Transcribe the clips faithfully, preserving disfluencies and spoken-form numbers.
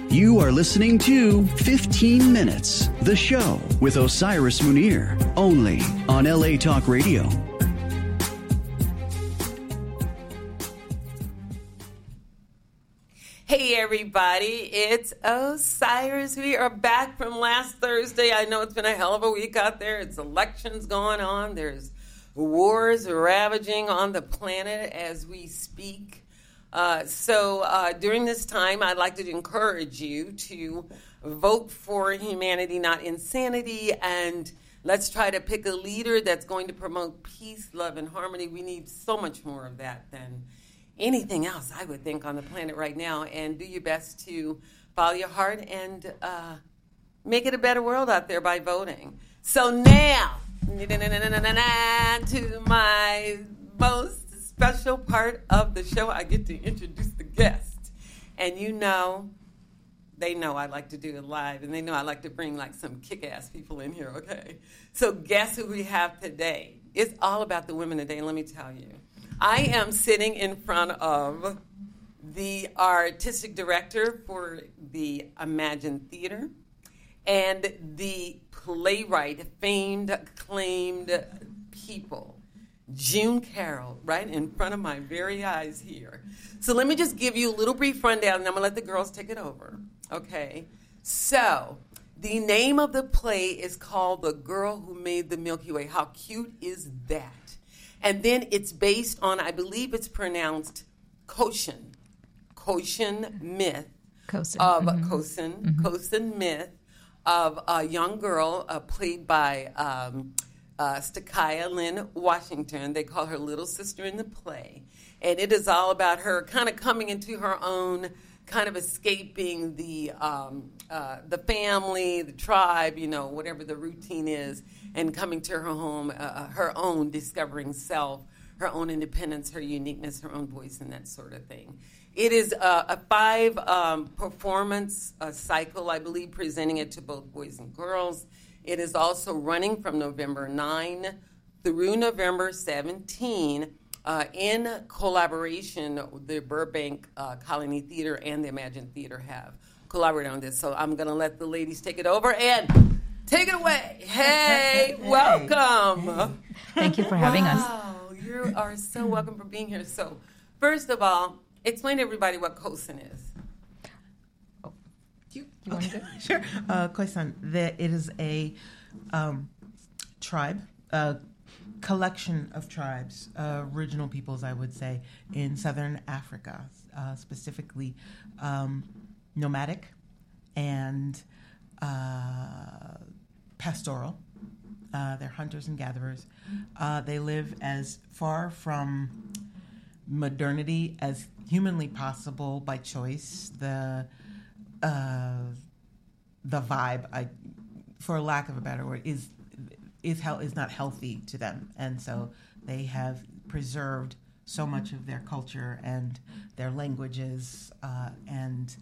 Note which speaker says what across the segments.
Speaker 1: You are listening to fifteen minutes, the show with Osiris Munir, only on L A Talk Radio.
Speaker 2: Hey everybody, it's Osiris. We are back from last Thursday. I know it's been a hell of a week out there. It's elections going on. There's wars ravaging on the planet as we speak. Uh, so uh, during this time, I'd like to encourage you to vote for humanity, not insanity, and let's try to pick a leader that's going to promote peace, love, and harmony. We need so much more of that than anything else, I would think, on the planet right now. And do your best to follow your heart and uh, make it a better world out there by voting. So now, to my most special part of the show, I get to introduce the guest. And you know, they know I like to do it live, and they know I like to bring like some kick-ass people in here, okay? So guess who we have today? It's all about the women today, let me tell you. I am sitting in front of the artistic director for the Imagine Theater and the playwright, famed, acclaimed people, June Carroll, right in front of my very eyes here. So let me just give you a little brief rundown, and I'm going to let the girls take it over, okay? So the name of the play is called The Girl Who Made the Milky Way. How cute is that? And then it's based on, I believe it's pronounced Koshin, Koshin myth
Speaker 3: Koshin.
Speaker 2: of
Speaker 3: Mm-hmm.
Speaker 2: Koshin,
Speaker 3: Mm-hmm.
Speaker 2: Koshin myth of a young girl uh, played by um, uh, Stakaya Lynn Washington. They call her little sister in the play. And it is all about her kind of coming into her own, kind of escaping the um, uh, the family, the tribe, you know, whatever the routine is, and coming to her home, uh, her own, discovering self, her own independence, her uniqueness, her own voice, and that sort of thing. It is a, a five um, performance uh, cycle, I believe, presenting it to both boys and girls. It is also running from November ninth through November seventeenth uh, in collaboration. The Burbank uh, Colony Theater and the Imagine Theater have collaborated on this. So I'm going to let the ladies take it over and take it away. Hey, welcome.
Speaker 3: Hey. Thank you for having
Speaker 2: wow,
Speaker 3: us.
Speaker 2: Wow, you are so welcome for being here. So first of all, explain to everybody what Koshin is.
Speaker 4: Oh, you, you want to? Sure. Uh, Koshin, it is a um, tribe, a collection of tribes, uh, original peoples, I would say, in southern Africa, uh, specifically um, nomadic and uh, pastoral. Uh, they're hunters and gatherers. Uh, they live as far from modernity as humanly possible by choice. The uh, the vibe, I, for lack of a better word, is is hel- is not healthy to them, and so they have preserved so much of their culture and their languages uh, and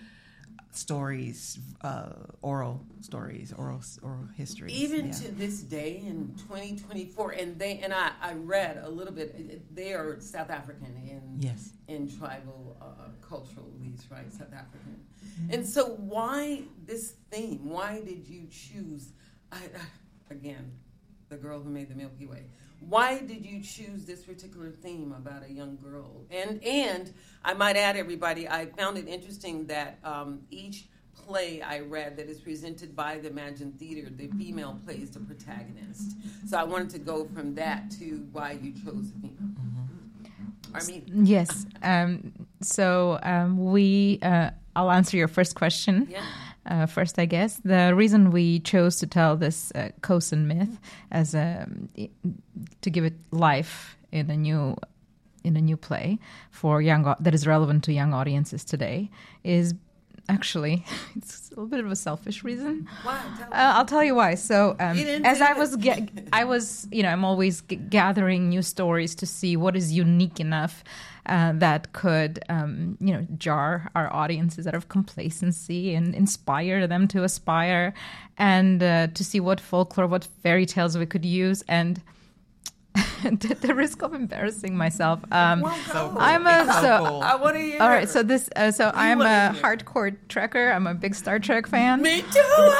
Speaker 4: stories, uh, oral stories, oral oral histories.
Speaker 2: Even
Speaker 4: yeah.
Speaker 2: to this day in twenty twenty-four, and they and I, I read a little bit. They are South African in
Speaker 4: yes.
Speaker 2: in tribal uh, cultural beliefs, right? South African. Mm-hmm. And so, why this theme? Why did you choose? I, again, the girl who made the Milky Way. Why did you choose this particular theme about a young girl? And and I might add, everybody, I found it interesting that um, each play I read that is presented by the Imagine Theater, the female plays the protagonist. So I wanted to go from that to why you chose the theme. Mm-hmm. I mean,
Speaker 3: yes. Um, so um, we, uh, I'll answer your first question.
Speaker 2: Yeah.
Speaker 3: Uh, first, I guess the reason we chose to tell this uh, Koshin myth as a to give it life in a new in a new play for young that is relevant to young audiences today is actually it's a little bit of a selfish reason.
Speaker 2: Why? Tell
Speaker 3: uh, I'll tell you why. So um, as I was
Speaker 2: ge-
Speaker 3: I was you know I'm always g- gathering new stories to see what is unique enough. Uh, that could, um, you know, jar our audiences out of complacency and inspire them to aspire, and uh, to see what folklore, what fairy tales we could use. And at the risk of embarrassing myself, um,
Speaker 2: Well,
Speaker 4: So
Speaker 2: go.
Speaker 4: cool.
Speaker 3: I'm a
Speaker 4: It's so
Speaker 3: so.
Speaker 4: cool.
Speaker 2: I want to hear.
Speaker 3: All right, so this, uh, so I'm
Speaker 2: wanna
Speaker 3: a
Speaker 2: hear.
Speaker 3: hardcore trekker. I'm a big Star Trek fan.
Speaker 2: Me too.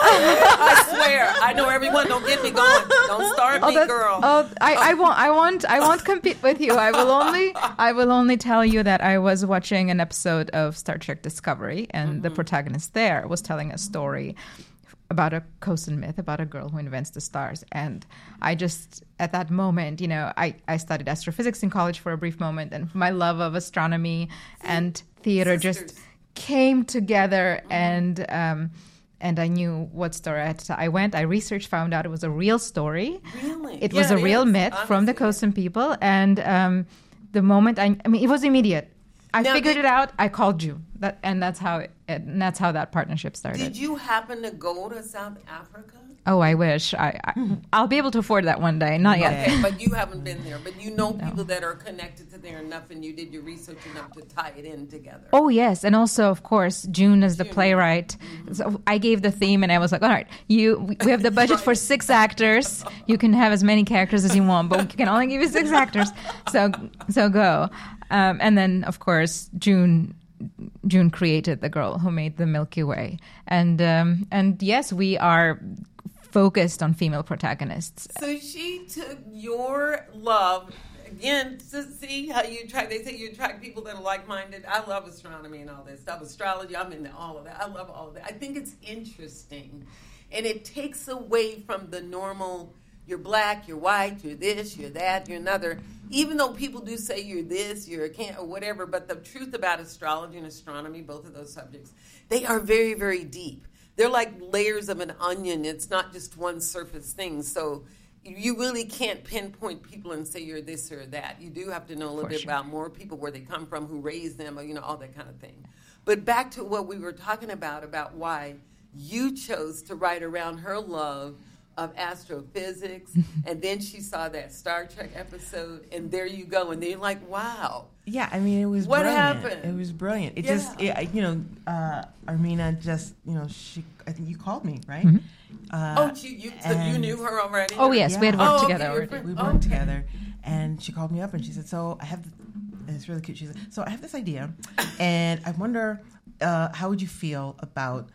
Speaker 2: I swear. I know everyone. Don't get me going. Don't start
Speaker 3: Oh,
Speaker 2: me,
Speaker 3: that's-
Speaker 2: girl.
Speaker 3: oh, I, I won't. I won't. I won't compete with you. I will only. I will only tell you that I was watching an episode of Star Trek Discovery, and
Speaker 2: Mm-hmm.
Speaker 3: the protagonist there was telling a story about a Kosen myth about a girl who invents the stars. And I just, at that moment, you know, I, I studied astrophysics in college for a brief moment, and my love of astronomy and theater
Speaker 2: Sisters.
Speaker 3: just came together, and um, and I knew what story I had to tell. I went, I researched, found out it was a real story.
Speaker 2: Really?
Speaker 3: It
Speaker 2: Yeah,
Speaker 3: was a
Speaker 2: it
Speaker 3: real
Speaker 2: is.
Speaker 3: myth from the
Speaker 2: Honestly.
Speaker 3: Kosen people, and um, the moment I, I mean, it was immediate. I
Speaker 2: Now,
Speaker 3: figured
Speaker 2: did-
Speaker 3: it out. I called you, that, and that's how it, and that's how that partnership started.
Speaker 2: Did you happen to go to South Africa?
Speaker 3: Oh, I wish. I, I I'll be able to afford that one day. Not yet.
Speaker 2: Okay, but you haven't been there. But you know people that are connected to there enough, and you did your research enough to tie it in together.
Speaker 3: Oh yes, and also of course June is the
Speaker 2: June.
Speaker 3: playwright. So I gave the theme, and I was like, all right, you we we have the budget for six actors. You can have as many characters as you want, but we can only give you six actors. So so go. Um, and then of course June. June created the girl who made the Milky Way, and um, and yes, we are focused on female protagonists.
Speaker 2: So she took your love again to see how you attract. They say you attract people that are like-minded. I love astronomy and all this stuff. Astrology, I'm into all of that. I love all of that. I think it's interesting, and it takes away from the normal. You're black, you're white, you're this, you're that, you're another. Even though people do say you're this, you're a can't, or whatever, but the truth about astrology and astronomy, both of those subjects, they are very, very deep. They're like layers of an onion. It's not just one surface thing. So you really can't pinpoint people and say you're this or that. You do have to know a little
Speaker 3: For
Speaker 2: bit
Speaker 3: sure.
Speaker 2: about more people, where they come from, who raised them, or, you know, all that kind of thing. But back to what we were talking about, about why you chose to write around her love of astrophysics, and then she saw that Star Trek episode, and there you go, and then you're like, wow.
Speaker 4: Yeah, I mean, it was
Speaker 2: What
Speaker 4: brilliant.
Speaker 2: happened?
Speaker 4: It was brilliant. It
Speaker 2: Yeah.
Speaker 4: just, it, you know, uh, Armina just, you know, she, I think you called me, right?
Speaker 3: Mm-hmm.
Speaker 4: Uh,
Speaker 2: Oh, you, you, so you
Speaker 4: and-
Speaker 2: knew her already?
Speaker 3: Oh yes, we had worked
Speaker 2: Oh, okay,
Speaker 3: together
Speaker 2: you're
Speaker 3: already.
Speaker 2: friends.
Speaker 4: we
Speaker 2: Oh,
Speaker 4: worked
Speaker 2: okay.
Speaker 4: together, and she called me up and she said, "So I have, and it's really cute." She said, "So I have this idea, and I wonder uh, how would you feel about."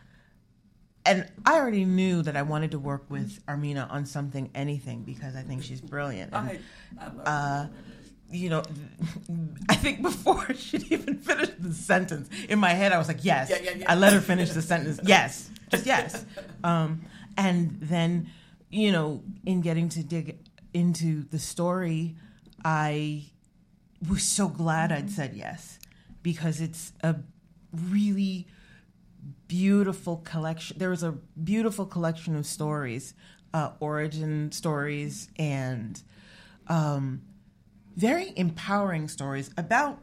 Speaker 4: And I already knew that I wanted to work with Armina on something, anything, because I think she's brilliant. And,
Speaker 2: I, I love
Speaker 4: uh, you know, I think before she'd even finished the sentence, in my head I was like, yes.
Speaker 2: Yeah, yeah, yeah.
Speaker 4: I let her finish the sentence. Yes, just yes. Um, and then, you know, in getting to dig into the story, I was so glad I'd said yes, because it's a really beautiful collection. There was a beautiful collection of stories, uh, origin stories, and um, very empowering stories about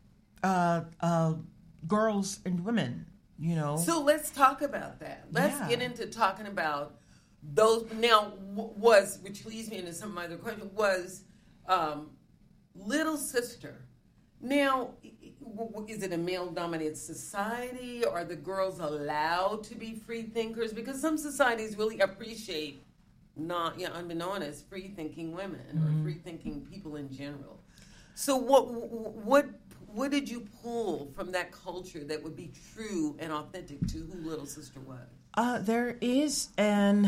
Speaker 4: uh, uh, girls and women. You know,
Speaker 2: So let's talk about that. Let's
Speaker 4: Yeah.
Speaker 2: get into talking about those. Now, w- was, which leads me into some of my other questions, was um, Little Sister. Now, i- i- w- is it a male-dominated society? Are the girls allowed to be free thinkers? Because some societies really appreciate, not, you know, unbeknownst, free-thinking women or free-thinking people in general. So what what what did you pull from that culture that would be true and authentic to who Little Sister was?
Speaker 4: Uh, there is an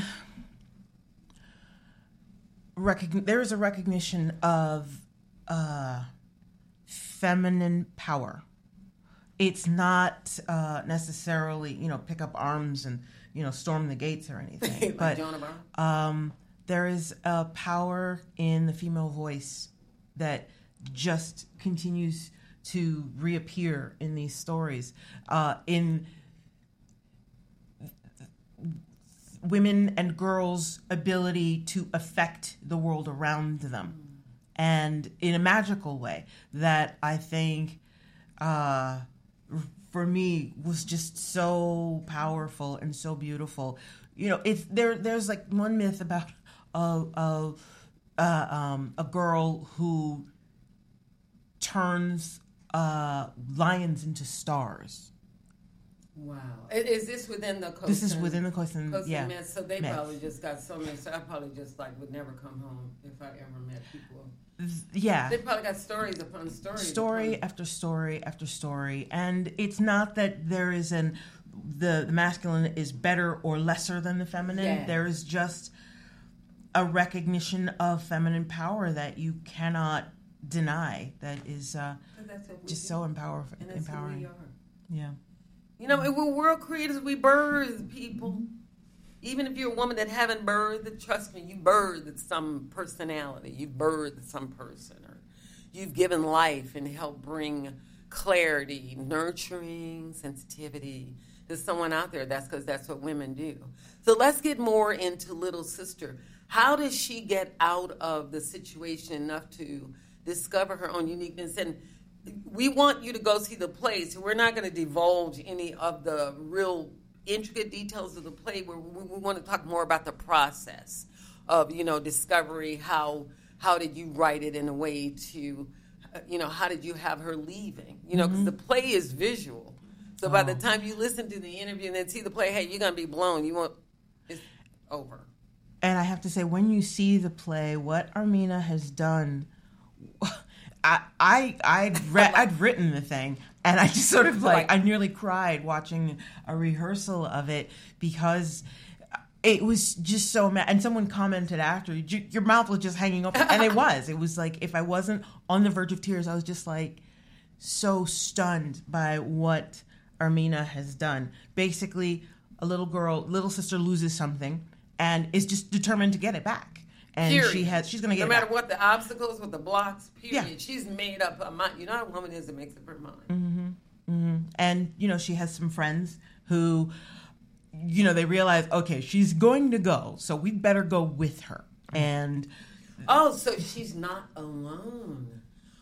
Speaker 4: recogn- there is a recognition of uh, feminine power. It's not uh, necessarily, you know, pick up arms and, you know, storm the gates or anything.
Speaker 2: Like
Speaker 4: but
Speaker 2: Joan of Arc?
Speaker 4: um, there is a power in the female voice that just continues to reappear in these stories. Uh, in women and girls' ability to affect the world around them, and in a magical way that I think, uh, for me, was just so powerful and so beautiful. You know, it's there. There's like one myth about a a, uh, um, a girl who turns uh, lions into stars.
Speaker 2: Wow. Is this within the Kosen?
Speaker 4: This is within the Kosen,
Speaker 2: Kosen
Speaker 4: yeah.
Speaker 2: myth. So they
Speaker 4: myth.
Speaker 2: probably just got so many. So I probably just like would never come home if I ever met people.
Speaker 4: Yeah.
Speaker 2: They probably got stories upon stories.
Speaker 4: Story
Speaker 2: upon...
Speaker 4: after story after story. And it's not that there is an, the, the masculine is better or lesser than the feminine.
Speaker 2: Yeah.
Speaker 4: There is just a recognition of feminine power that you cannot deny. That is uh, just do. so empower-
Speaker 2: and that's
Speaker 4: empowering.
Speaker 2: Who we are.
Speaker 4: Yeah.
Speaker 2: You know, we're world creators. We birth people. Even if you're a woman that haven't birthed, trust me, you birthed some personality. You birthed some person. Or you've given life and helped bring clarity, nurturing, sensitivity to someone out there. That's because that's what women do. So let's get more into Little Sister. How does she get out of the situation enough to discover her own uniqueness? And we want you to go see the play, so we're not going to divulge any of the real intricate details of the play. Where we, we want to talk more about the process of, you know, discovery. How how did you write it in a way to, uh, you know, how did you have her leaving? You know, because mm-hmm. the play is visual. So oh. by the time you listen to the interview and then see the play, hey, you're going to be blown. You won't. It's over.
Speaker 4: And I have to say, when you see the play, what Armina has done. I, I I'd read I'd written the thing, and I just sort of like I nearly cried watching a rehearsal of it because it was just so mad. And someone commented after, your mouth was just hanging open, and it was. It was like if I wasn't on the verge of tears, I was just like so stunned by what Armina has done. Basically, a little girl, little sister loses something, and is just determined to get it back. And period. she has, she's going to get
Speaker 2: no
Speaker 4: it
Speaker 2: matter
Speaker 4: back.
Speaker 2: what the obstacles, what the blocks, period.
Speaker 4: Yeah.
Speaker 2: She's made up her mind. You know how a woman is that makes up her mind.
Speaker 4: Mm-hmm. Mm-hmm. And, you know, she has some friends who, you know, they realize, okay, she's going to go, so we better go with her. And
Speaker 2: oh, so she's not alone.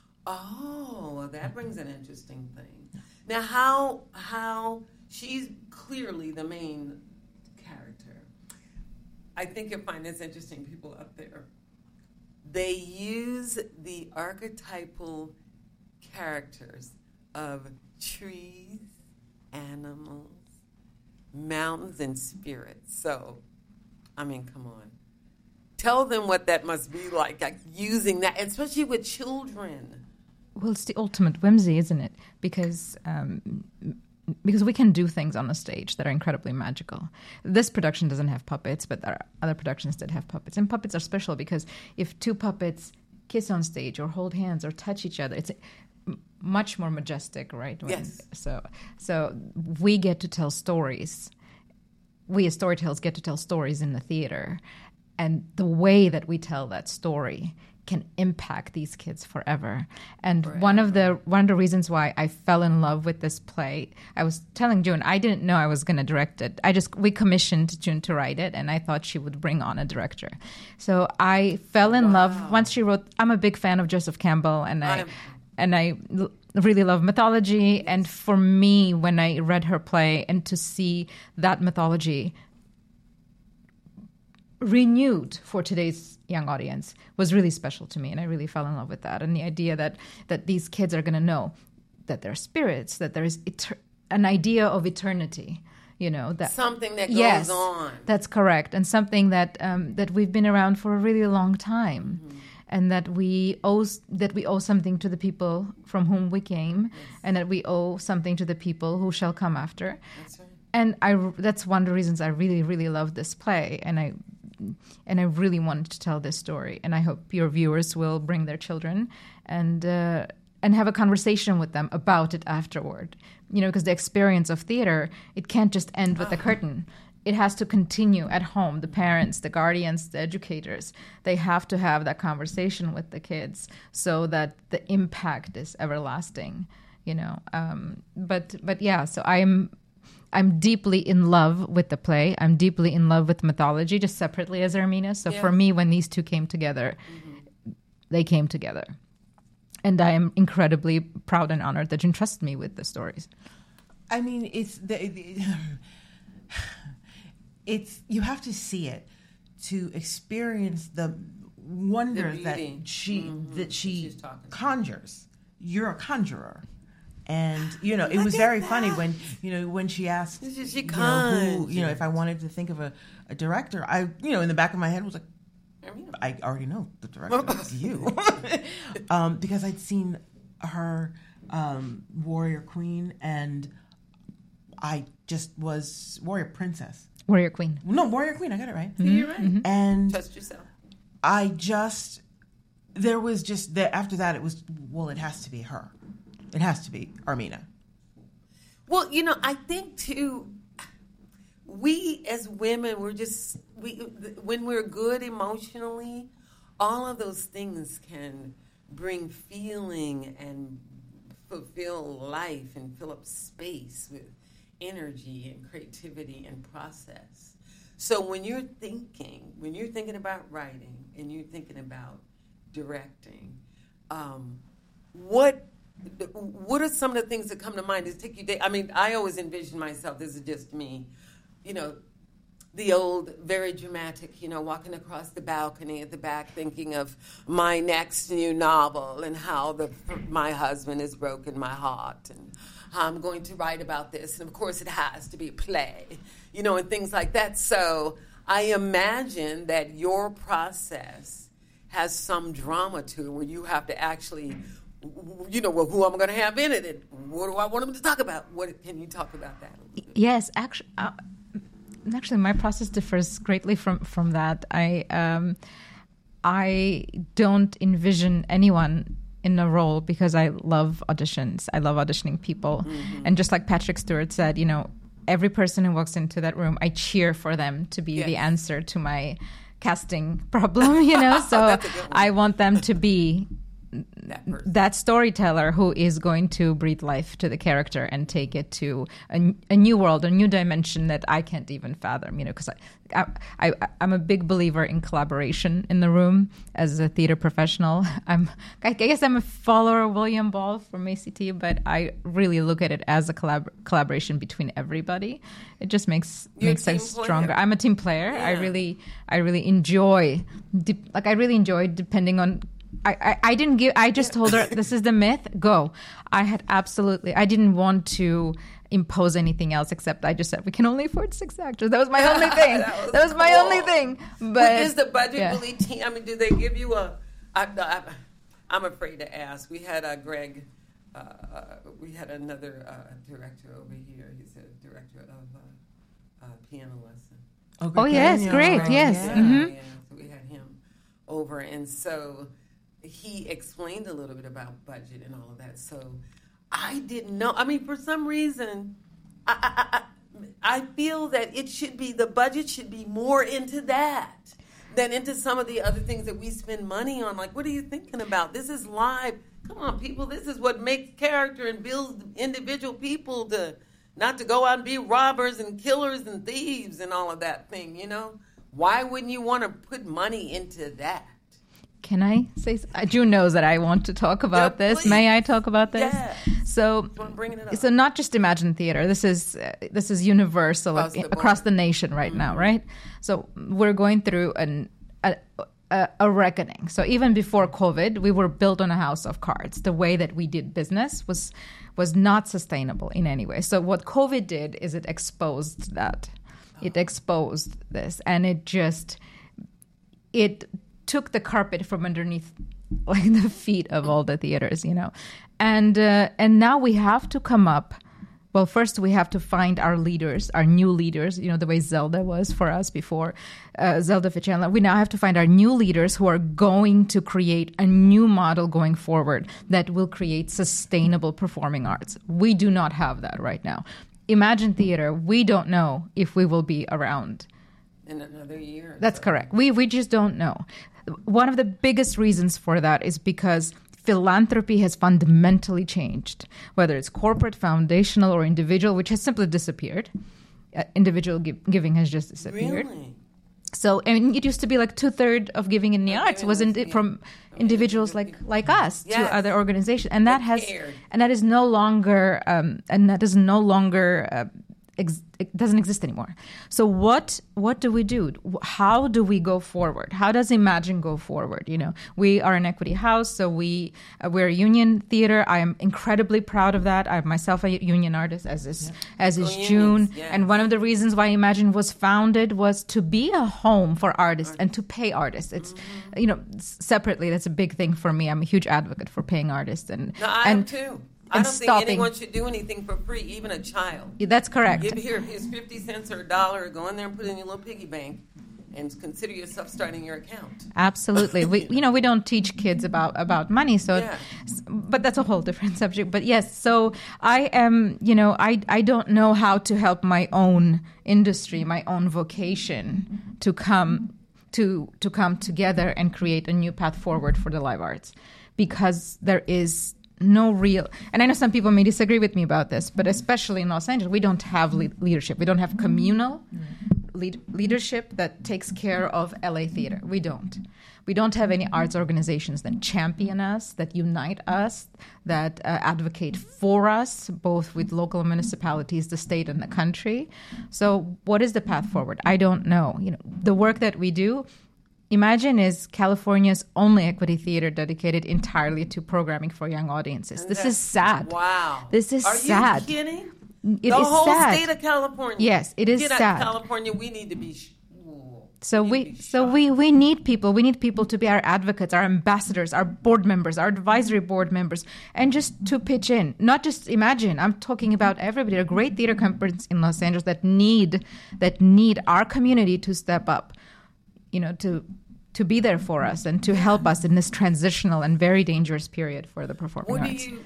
Speaker 2: Oh, well, that brings an interesting thing. Now, how how she's clearly the main character. I think you'll find this interesting, people up there. They use the archetypal characters of trees, animals, mountains, and spirits. So, I mean, come on. Tell them what that must be like, like using that, especially with children.
Speaker 3: Well, it's the ultimate whimsy, isn't it? Because um, because we can do things on the stage that are incredibly magical. This production doesn't have puppets, but there are other productions that have puppets. And puppets are special because if two puppets kiss on stage or hold hands or touch each other, it's much more majestic, right? When,
Speaker 2: yes.
Speaker 3: So, so we get to tell stories. We as storytellers get to tell stories in the theater. And the way that we tell that story can impact these kids forever. And forever. one of the one of the reasons why I fell in love with this play, I was telling June, I didn't know I was going to direct it. I just we commissioned June to write it, and I thought she would bring on a director. So I fell in wow. love once she wrote. I'm a big fan of Joseph Campbell, and I, I and I l- really love mythology. Yes. And for me, when I read her play and to see that mythology renewed for today's young audience was really special to me, and I really fell in love with that. And the idea that that these kids are going to know that they're spirits, that there is eter- an idea of eternity, you know, that
Speaker 2: something that goes
Speaker 3: yes,
Speaker 2: on.
Speaker 3: That's correct, and something that um, that we've been around for a really long time, mm-hmm. and that we owe that we owe something to the people from whom we came, yes. and that we owe something to the people who shall come after.
Speaker 2: That's right.
Speaker 3: And I that's one of the reasons I really really love this play, and I. And I really wanted to tell this story, and I hope your viewers will bring their children and uh, and have a conversation with them about it afterward. You know, because the experience of theater, it can't just end with the curtain. It has to continue at home. The parents, the guardians, the educators, they have to have that conversation with the kids so that the impact is everlasting. You know, um, but but yeah. So I'm. I'm deeply in love with the play. I'm deeply in love with mythology, just separately as Armina. So yeah. for me, when these two came together, mm-hmm. they came together. And I am incredibly proud and honored that you entrusted me with the stories.
Speaker 4: I mean, it's the, the it's you have to see it to experience the wonder
Speaker 2: the
Speaker 4: that she mm-hmm. that she conjures. You're a conjurer. And, you know, it was very funny when, you know, when she asked,
Speaker 2: She, she
Speaker 4: you know, who,
Speaker 2: kind.
Speaker 4: you know, if I wanted to think of a, a director, I, you know, in the back of my head was like, I already know the director. It's you. um, because I'd seen her um, Warrior Queen, and I just was Warrior Princess.
Speaker 3: Warrior Queen.
Speaker 4: No, Warrior Queen. I got it right.
Speaker 2: Mm-hmm. You're right.
Speaker 3: Mm-hmm.
Speaker 4: And
Speaker 2: Trust yourself.
Speaker 4: I just, there was just, that after that, it was, well, it has to be her. It has to be Armina.
Speaker 2: Well, you know, I think too, we as women, we're just, we when we're good emotionally, all of those things can bring feeling and fulfill life and fill up space with energy and creativity and process. So when you're thinking, when you're thinking about writing and you're thinking about directing, um, what what are some of the things that come to mind? Does it take you day? I mean, I always envision myself, this is just me, you know, the old, very dramatic, you know, walking across the balcony at the back thinking of my next new novel and how the my husband has broken my heart and how I'm going to write about this. And, of course, it has to be a play, you know, and things like that. So I imagine that your process has some drama to it where you have to actually, you know, well, who am I going to have in it? And what do I want them to talk about? What can you talk about that?
Speaker 3: Yes, actually, uh, actually, my process differs greatly from from that. I um, I don't envision anyone in a role because I love auditions. I love auditioning people, mm-hmm. and just like Patrick Stewart said, you know, every person who walks into that room, I cheer for them to be yes. the answer to my casting problem. You know, so I want them to be That, that storyteller who is going to breathe life to the character and take it to a, a new world, a new dimension that I can't even fathom, you know, because I, I, I, I'm a big believer in collaboration in the room as a theater professional. I'm, I guess I'm a follower of William Ball from A C T, but I really look at it as a collab- collaboration between everybody. It just makes
Speaker 2: You're
Speaker 3: makes us
Speaker 2: player.
Speaker 3: stronger. I'm a team player. Yeah. I really, I really enjoy, de- like I really enjoy depending on I, I, I didn't give, I just told her, this is the myth, go. I had absolutely, I didn't want to impose anything else except I just said, we can only afford six actors. That was my only thing. that was, that was my cool. only thing. But
Speaker 2: what is the budget
Speaker 3: yeah.
Speaker 2: really, te- I mean, do they give you a, I, I, I'm afraid to ask. We had a Greg, uh, we had another uh, director over here. He's a director of uh, uh, Piano Lesson.
Speaker 3: Oh, oh yes, great,
Speaker 2: right?
Speaker 3: yes.
Speaker 2: Yeah,
Speaker 3: mm-hmm.
Speaker 2: yeah. So we had him over, and so he explained a little bit about budget and all of that. So I didn't know. I mean, for some reason, I, I, I, I feel that it should be, the budget should be more into that than into some of the other things that we spend money on. Like, what are you thinking about? This is live. Come on, people. This is what makes character and builds individual people to not to go out and be robbers and killers and thieves and all of that thing, you know? Why wouldn't you want to put money into that?
Speaker 3: Can I say? June knows that I want to talk about yeah, this. May I talk about this?
Speaker 2: Yes.
Speaker 3: So, so not just Imagine Theater. This is uh, this is universal across the, across the nation right mm-hmm. now, right? So we're going through an a, a, a reckoning. So even before COVID, we were built on a house of cards. The way that we did business was was not sustainable in any way. So what COVID did is it exposed that. Oh. It exposed this, and it just it. took the carpet from underneath like the feet of all the theaters, you know. And uh, and now we have to come up, well, first we have to find our leaders, our new leaders, you know, the way Zelda was for us before, uh, Zelda Fichandler. We now have to find our new leaders who are going to create a new model going forward that will create sustainable performing arts. We do not have that right now. Imagine Theater, we don't know if we will be around
Speaker 2: in another year.
Speaker 3: That's
Speaker 2: so.
Speaker 3: correct. We we just don't know. One of the biggest reasons for that is because philanthropy has fundamentally changed, whether it's corporate, foundational, or individual, which has simply disappeared. Uh, individual gi- giving has just disappeared.
Speaker 2: Really?
Speaker 3: So, I mean, it used to be like two-thirds of giving in the oh, arts was in, yeah. from individuals like like us yes. to other organizations, and that has
Speaker 2: cared.
Speaker 3: and that is no longer um, and that is no longer uh, ex- it doesn't exist anymore. So what what do we do? How do we go forward? How does Imagine go forward? You know, we are an equity house, so we uh, we're a union theater. I am incredibly proud of that. I'm myself a union artist, as is yeah. as is
Speaker 2: oh,
Speaker 3: June.
Speaker 2: Unions, yes.
Speaker 3: And one of the reasons why Imagine was founded was to be a home for artists and to pay artists. It's mm-hmm. you know separately. That's a big thing for me. I'm a huge advocate for paying artists and
Speaker 2: no, I
Speaker 3: and
Speaker 2: am too. I don't think
Speaker 3: stopping.
Speaker 2: anyone should do anything for free, even a child.
Speaker 3: Yeah, that's correct.
Speaker 2: Give here, here's fifty cents or a dollar. Go in there and put it in your little piggy bank, and consider yourself starting your account.
Speaker 3: Absolutely. We, you know, we don't teach kids about, about money, so,
Speaker 2: Yeah.
Speaker 3: but that's a whole different subject. But yes, so I am, you know, I, I don't know how to help my own industry, my own vocation to come to to come together and create a new path forward for the live arts, because there is no real, and I know some people may disagree with me about this, but especially in Los Angeles, we don't have le- leadership. We don't have communal lead- leadership that takes care of L A theater. We don't. We don't have any arts organizations that champion us, that unite us, that uh, advocate for us, both with local municipalities, the state, and the country. So what is the path forward? I don't know. You know, the work that we do, Imagine is California's only equity theater dedicated entirely to programming for young audiences.
Speaker 2: And
Speaker 3: this
Speaker 2: that-
Speaker 3: is sad.
Speaker 2: Wow.
Speaker 3: This is
Speaker 2: Are
Speaker 3: sad.
Speaker 2: you kidding?
Speaker 3: It
Speaker 2: the
Speaker 3: is
Speaker 2: whole
Speaker 3: sad.
Speaker 2: state of California.
Speaker 3: Yes, it is
Speaker 2: Get out
Speaker 3: sad.
Speaker 2: of California, we need to be. Sh-
Speaker 3: So
Speaker 2: need
Speaker 3: we,
Speaker 2: to be
Speaker 3: so
Speaker 2: shocked.
Speaker 3: we, we need people. We need people to be our advocates, our ambassadors, our board members, our advisory board members, and just to pitch in. Not just Imagine. I'm talking about everybody. There are great theater companies in Los Angeles that need that need our community to step up. You know, to to be there for us and to help us in this transitional and very dangerous period for the performing
Speaker 2: What do
Speaker 3: arts.
Speaker 2: you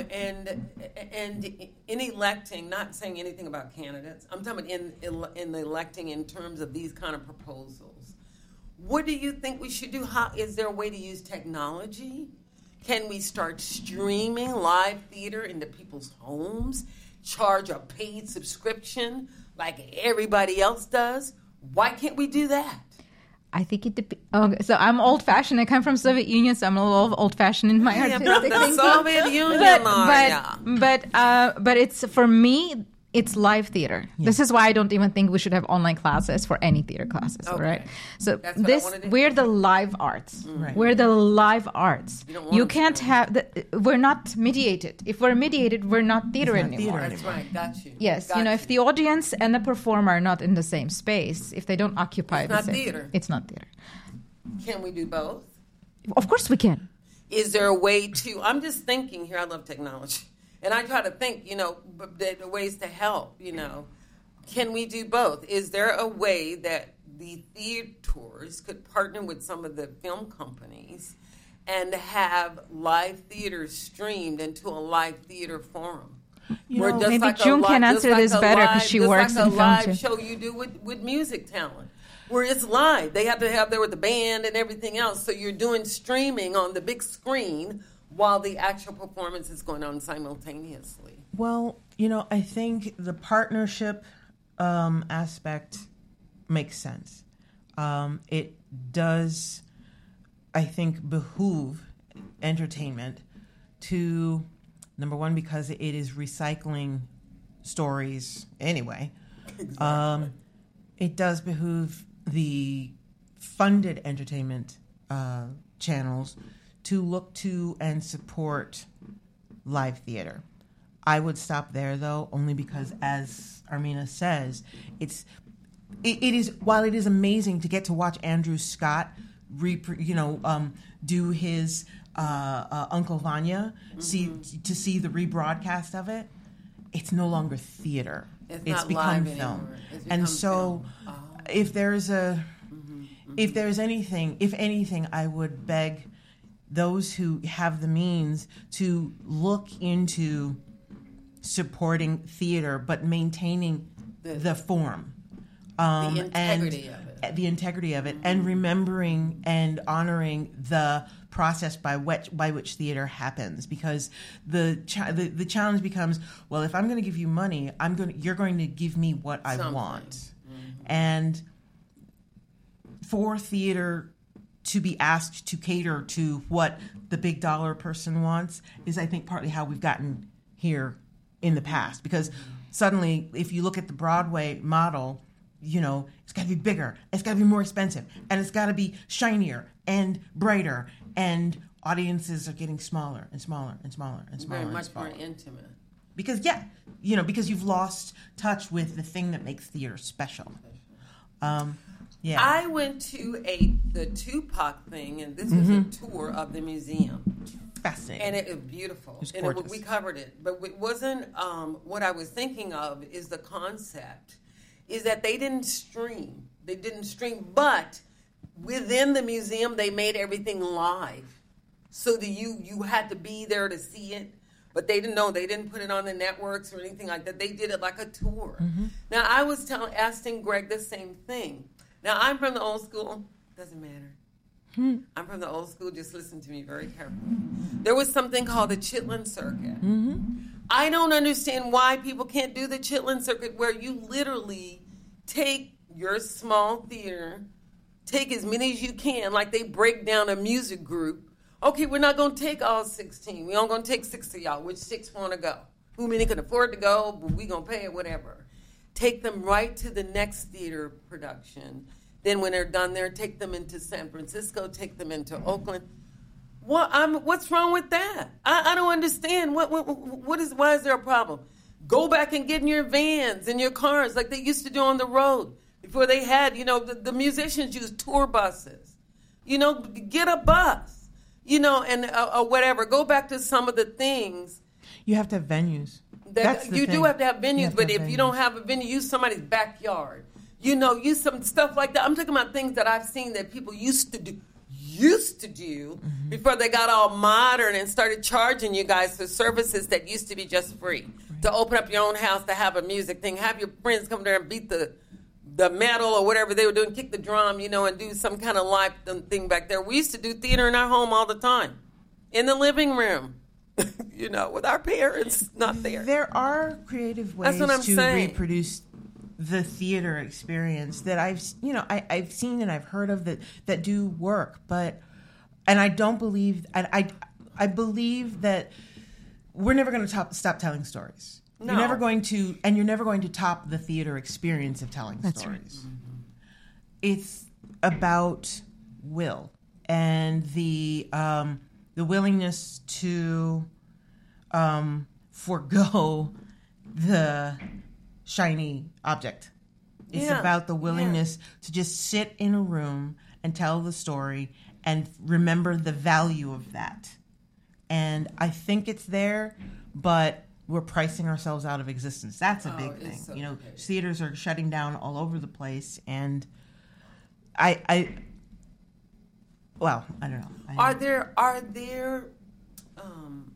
Speaker 2: and and in electing? Not saying anything about candidates. I'm talking about in in electing in terms of these kind of proposals. What do you think we should do? How is there a way to use technology? Can we start streaming live theater into people's homes? Charge a paid subscription like everybody else does? Why can't we do that?
Speaker 3: I think it depends. Oh, so I'm old-fashioned. I come from Soviet Union, so I'm a little old-fashioned in my
Speaker 2: Yeah,
Speaker 3: artistic
Speaker 2: from the
Speaker 3: thinking.
Speaker 2: Soviet Union,
Speaker 3: but,
Speaker 2: Maria.
Speaker 3: but but uh, but it's for me. It's live theater. Yeah. This is why I don't even think we should have online classes for any theater classes.
Speaker 2: Okay.
Speaker 3: Right? So
Speaker 2: That's what I
Speaker 3: this
Speaker 2: wanna do.
Speaker 3: we're the live arts.
Speaker 2: Mm.
Speaker 4: Right.
Speaker 3: We're the live arts.
Speaker 2: You don't want
Speaker 3: You
Speaker 2: them
Speaker 3: can't
Speaker 2: to.
Speaker 3: have. The, we're not mediated. If we're mediated, we're not theater
Speaker 4: It's not
Speaker 3: anymore.
Speaker 4: theater
Speaker 2: That's right. Got you.
Speaker 3: Yes,
Speaker 2: Got
Speaker 3: you know, if the audience and the performer are not in the same space, if they don't occupy
Speaker 2: It's
Speaker 3: the
Speaker 2: not
Speaker 3: same,
Speaker 2: theater.
Speaker 3: it's not theater.
Speaker 2: Can we do both?
Speaker 3: Of course we can.
Speaker 2: Is there a way to, I'm just thinking here, I love technology, and I try to think, you know, b- the, the ways to help, you know. Can we do both? Is there a way that the theaters could partner with some of the film companies and have live theater streamed into a live theater forum?
Speaker 4: You
Speaker 2: Where
Speaker 4: know,
Speaker 2: just
Speaker 3: maybe
Speaker 2: like a
Speaker 3: June
Speaker 2: li-
Speaker 3: can
Speaker 2: just
Speaker 3: answer
Speaker 2: like
Speaker 3: this
Speaker 2: a
Speaker 3: better 'cause
Speaker 2: live-
Speaker 3: she
Speaker 2: just
Speaker 3: works
Speaker 2: like
Speaker 3: in
Speaker 2: a
Speaker 3: film,
Speaker 2: live
Speaker 3: too.
Speaker 2: show you do with, with music talent, where it's live. They have to have there with the band and everything else. So you're doing streaming on the big screen while the actual performance is going on simultaneously.
Speaker 4: Well, you know, I think the partnership um, aspect makes sense. Um, it does, I think, behoove entertainment to, number one, because it is recycling stories anyway.
Speaker 2: Exactly.
Speaker 4: Um, it does behoove the funded entertainment uh, channels to look to and support live theater. I would stop there, though, only because, as Armina says, it's it, it is while it is amazing to get to watch Andrew Scott, rep- you know, um, do his uh, uh, Uncle Vanya, mm-hmm. see to see the rebroadcast of it. It's no longer theater.
Speaker 2: It's,
Speaker 4: it's
Speaker 2: not
Speaker 4: become
Speaker 2: live
Speaker 4: film,
Speaker 2: anymore. It's
Speaker 4: and
Speaker 2: become
Speaker 4: so
Speaker 2: film. Oh.
Speaker 4: if there's a
Speaker 2: Mm-hmm, mm-hmm.
Speaker 4: if there's anything, if anything, I would beg those who have the means to look into supporting theater, but maintaining the,
Speaker 2: The-
Speaker 4: form, um,
Speaker 2: The integrity
Speaker 4: and
Speaker 2: of it.
Speaker 4: the integrity of it, and remembering and honoring the process by which by which theater happens. Because the cha- the, the challenge becomes, well, if I'm going to give you money, I'm going you're going to give me what I
Speaker 2: Something.
Speaker 4: want,
Speaker 2: Mm-hmm.
Speaker 4: and for theater to be asked to cater to what the big dollar person wants is, I think, partly how we've gotten here in the past, because suddenly, if you look at the Broadway model, you know, it's got to be bigger, it's got to be more expensive, and it's got to be shinier and brighter, and audiences are getting smaller and smaller and smaller and smaller.
Speaker 2: Very much
Speaker 4: and smaller.
Speaker 2: more intimate.
Speaker 4: Because, yeah, you know, because you've lost touch with the thing that makes theater special. Um, yeah.
Speaker 2: I went to a the Tupac thing, and this was mm-hmm. a tour of the museum.
Speaker 4: Fascinating.
Speaker 2: And it was beautiful.
Speaker 4: It was
Speaker 2: and
Speaker 4: gorgeous.
Speaker 2: It, we covered it. But it wasn't, um, what I was thinking of is the concept, is that they didn't stream. They didn't stream, but within the museum, they made everything live. So that you, you had to be there to see it. But they didn't know. They didn't put it on the networks or anything like that. They did it like a tour. Mm-hmm. Now, I was telling, asking Greg the same thing. Now, I'm from the old school. Doesn't matter. Hmm. I'm from the old school. Just listen to me very carefully. There was something called the Chitlin Circuit. Mm-hmm. I don't understand why people can't do the Chitlin Circuit, where you literally take your small theater, take as many as you can, like they break down a music group. Okay, we're not going to take all sixteen. We're only going to take six of y'all. Which six want to go? Who many can afford to go, but we going to pay it, whatever. Take them right to the next theater production. Then when they're done there, take them into San Francisco, take them into Oakland. What? I'm, what's wrong with that? I, I don't understand. What, what, what is? Why is there a problem? Go back and get in your vans and your cars like they used to do on the road before they had, you know, the, the musicians used tour buses. You know, get a bus, you know, and uh, or whatever. Go back to some of the things.
Speaker 4: You have to have venues.
Speaker 2: That,
Speaker 4: That's the
Speaker 2: you
Speaker 4: thing.
Speaker 2: do have to have venues,
Speaker 4: to
Speaker 2: but
Speaker 4: have
Speaker 2: if
Speaker 4: venues.
Speaker 2: you don't have a venue, use somebody's backyard. You know, use some stuff like that. I'm talking about things that I've seen that people used to do, used to do mm-hmm. before they got all modern and started charging you guys for services that used to be just free. Right. To open up your own house, to have a music thing, have your friends come there and beat the the metal or whatever they were doing, kick the drum, you know, and do some kind of live thing back there. We used to do theater in our home all the time, in the living room. You know, with our parents not there.
Speaker 4: There are creative ways
Speaker 2: That's what I'm
Speaker 4: to
Speaker 2: saying.
Speaker 4: reproduce the theater experience that I've, you know, I, I've seen and I've heard of that that do work, but and I don't believe, and I, I believe that we're never going to stop telling stories.
Speaker 2: No.
Speaker 4: You're never going to, and you're never going to top the theater experience of telling
Speaker 3: That's
Speaker 4: stories.
Speaker 3: Right.
Speaker 4: Mm-hmm. It's about will and the um, the willingness to um, forego the shiny object. It's
Speaker 2: Yeah.
Speaker 4: about the willingness yeah. to just sit in a room and tell the story and remember the value of that. And I think it's there, but we're pricing ourselves out of existence. That's a
Speaker 2: Oh,
Speaker 4: big
Speaker 2: it's
Speaker 4: thing.
Speaker 2: so
Speaker 4: you know,
Speaker 2: big.
Speaker 4: theaters are shutting down all over the place, and I, I, well, I don't know. I,
Speaker 2: Are there are there um,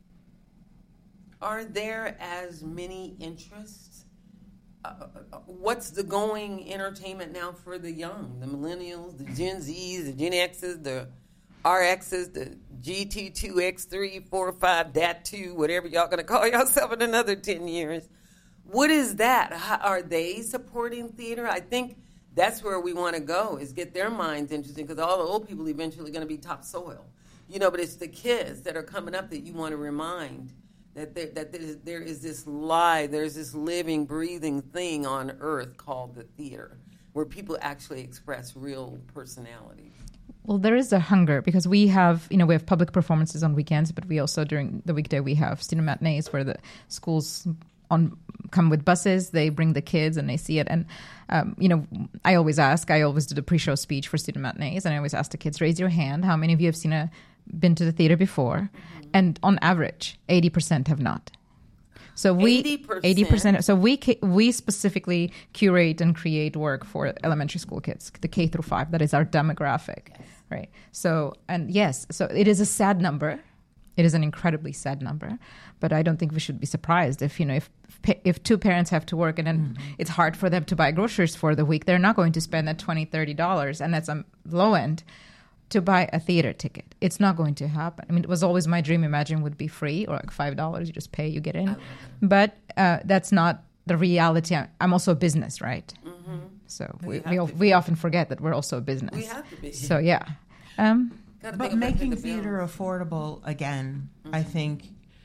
Speaker 2: are there as many interests? Uh, what's the going entertainment now for the young, the millennials, the Gen Zs, the Gen Xs, the R Xs, the G T two, X three, four, five, D A T two, whatever y'all gonna call yourself in another ten years? What is that? How, are they supporting theater? I think that's where we want to go, is get their minds interested, because all the old people eventually going to be topsoil. You know, but it's the kids that are coming up that you want to remind that there, that there is, there is this live, there's this living, breathing thing on earth called the theater, where people actually express real personality.
Speaker 3: Well, there is a hunger, because we have, you know, we have public performances on weekends, but we also, during the weekday, we have student matinees where the schools on come with buses, they bring the kids and they see it. And, um, you know, I always ask, I always do the pre-show speech for student matinees, and I always ask the kids, raise your hand. How many of you have seen a, been to the theater before? Mm-hmm. And on average, eighty percent have not. So we,
Speaker 2: eighty percent?
Speaker 3: eighty percent. So we, we specifically curate and create work for elementary school kids, the K through five. That is our demographic, yes. Right? So, and yes, so it is a sad number. It is an incredibly sad number, but I don't think we should be surprised if, you know, if if two parents have to work and then mm-hmm. it's hard for them to buy groceries for the week, they're not going to spend that twenty dollars, thirty dollars, and that's a low end, to buy a theater ticket. It's not going to happen. I mean, it was always my dream, Imagine would be free, or like five dollars, you just pay, you get in. But uh, that's not the reality. I'm also a business, right? Mm-hmm. So we we, we often forget that we're also a business.
Speaker 2: We have to be.
Speaker 3: So yeah. Um,
Speaker 4: But making theater affordable again, mm-hmm. I think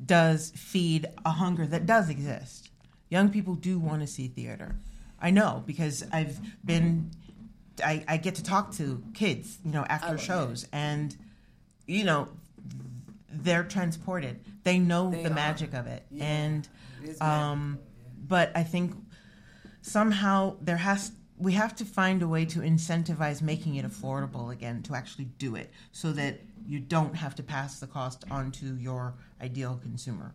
Speaker 4: does feed a hunger that does exist. Young people do want to see theater. I know because I've been, I, I get to talk to kids, you know, after shows, and, you know, they're transported. They know
Speaker 2: They
Speaker 4: the
Speaker 2: are.
Speaker 4: magic of it.
Speaker 2: Yeah.
Speaker 4: And,
Speaker 2: It is
Speaker 4: um,
Speaker 2: magical, yeah.
Speaker 4: but I think somehow there has, we have to find a way to incentivize making it affordable again, to actually do it, so that you don't have to pass the cost on to your ideal consumer.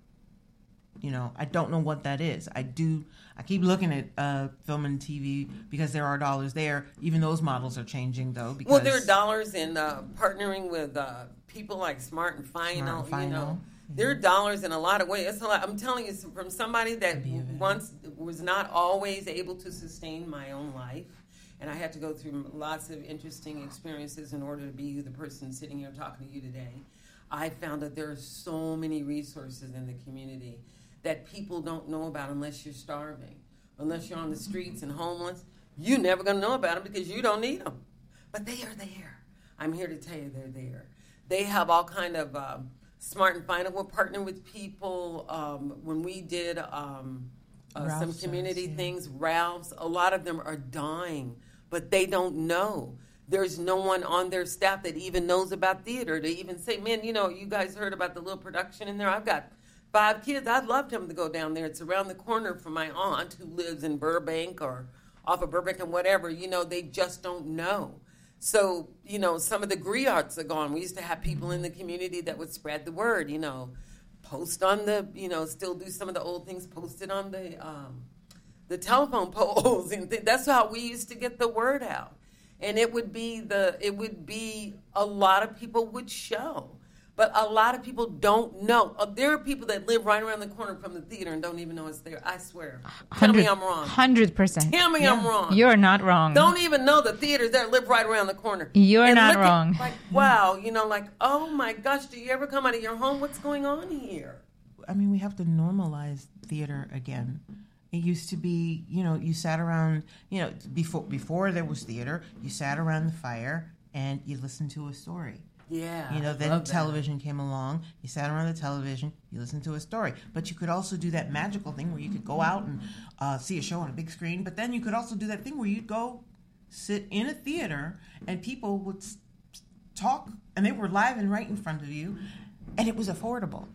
Speaker 4: You know, I don't know what that is. I do. I keep looking at uh, film and T V because there are dollars there. Even those models are changing, though. Because
Speaker 2: Well, there are dollars in uh, partnering with uh, people like Smart and Final.
Speaker 4: Smart and
Speaker 2: You
Speaker 4: Final.
Speaker 2: know, there are dollars in a lot of ways. It's a lot. I'm telling you, from somebody that
Speaker 4: Be of it.
Speaker 2: once was not always able to sustain my own life, and I had to go through lots of interesting experiences in order to be the person sitting here talking to you today. I found that there are so many resources in the community that people don't know about unless you're starving, unless you're on the streets and homeless. You're never going to know about them because you don't need them. But they are there. I'm here to tell you they're there. They have all kind of um, Smart and Final. We're partnering with people. Um, when we did um, uh, some
Speaker 4: Ralph's,
Speaker 2: community
Speaker 4: yeah.
Speaker 2: things, Ralph's, a lot of them are dying, but they don't know. There's no one on their staff that even knows about theater to even say, man, you know, you guys heard about the little production in there? I've got five kids. I'd love them to go down there. It's around the corner from my aunt who lives in Burbank or off of Burbank and whatever. You know, they just don't know. So, you know, some of the griots are gone. We used to have people in the community that would spread the word, you know, post on the, you know, still do some of the old things, post it on the um, the telephone poles. And th- that's how we used to get the word out. And it would be the, it would be a lot of people would show. But a lot of people don't know. Uh, there are people that live right around the corner from the theater and don't even know it's there. I swear. Tell me I'm wrong.
Speaker 3: one hundred percent.
Speaker 2: Tell me I'm wrong.
Speaker 3: You're not wrong.
Speaker 2: Don't even know the theaters that live right around the corner.
Speaker 3: You're
Speaker 2: And
Speaker 3: not
Speaker 2: look at-
Speaker 3: wrong.
Speaker 2: like, wow, you know, like, oh my gosh, do you ever come out of your home? What's going on here?
Speaker 4: I mean, we have to normalize theater again. It used to be, you know, you sat around, you know, before before there was theater, you sat around the fire and you listened to a story.
Speaker 2: Yeah.
Speaker 4: You know,
Speaker 2: I
Speaker 4: then
Speaker 2: love that.
Speaker 4: television came along. You sat around the television, you listened to a story. But you could also do that magical thing where you could go out and uh, see a show on a big screen. But then you could also do that thing where you'd go sit in a theater and people would s- talk and they were live and right in front of you, and it was affordable.